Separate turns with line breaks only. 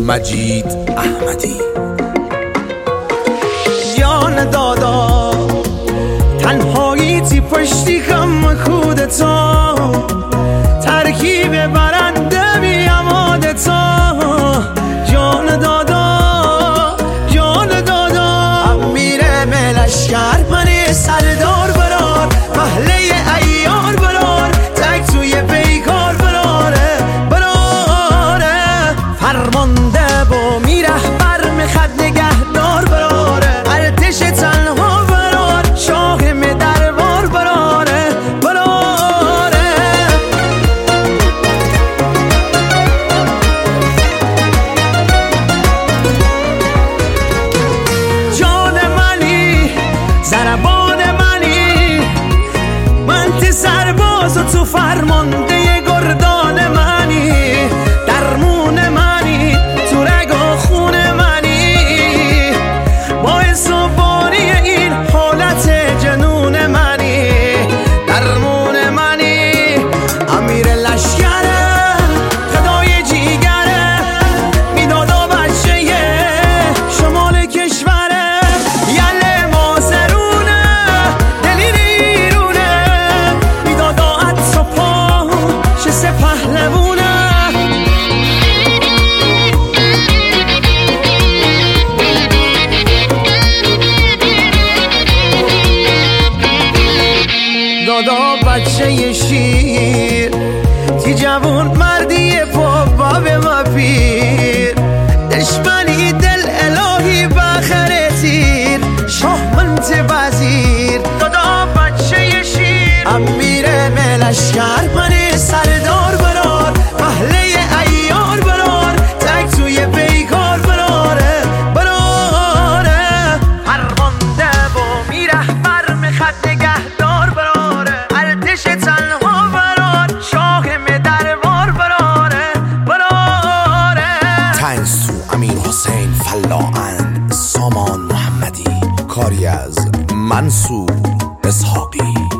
مجید احمدی.
جان دادا تنهاییتی پشتی غم خودتا، ترکیب برنده بیاماده تا. جان دادا جان دادا امیر ملشگر منی سردار برار، محله ایار برار، تک توی بیکار براره فرمانده با میرهبر میخد نگهدار براره، ارتش تنها برار، شاه دربار براره جان منی ضربان منی، من تی سرباز و تو فرمانده گردان منی، درمون منی تو رگ و خون منی، باعث و باری این حالت جنون منی، درمون منی. امیر لشکره خدای جیگره، میدادا بچه شمال کشوره، یله مازرونه دلیل ایرونه، میدادا عطا پا شسه پهلوونه. دادا بچه شیر تی جوون مردی بابا به ما پیر، دشمنی دل الهی بخره تیر، شاه منت وزیر. دادا بچه شیر امیر ملشگر منی سردار برار، محله ایار برار، تک توی بیکار براره فرمانده با میرهبر میخد نگهدار براره، ارتش تنها برار، شاه دربار براره
تنسو امیر حسین فلاند، سامان محمدی، کاری از منصور اسحاقی.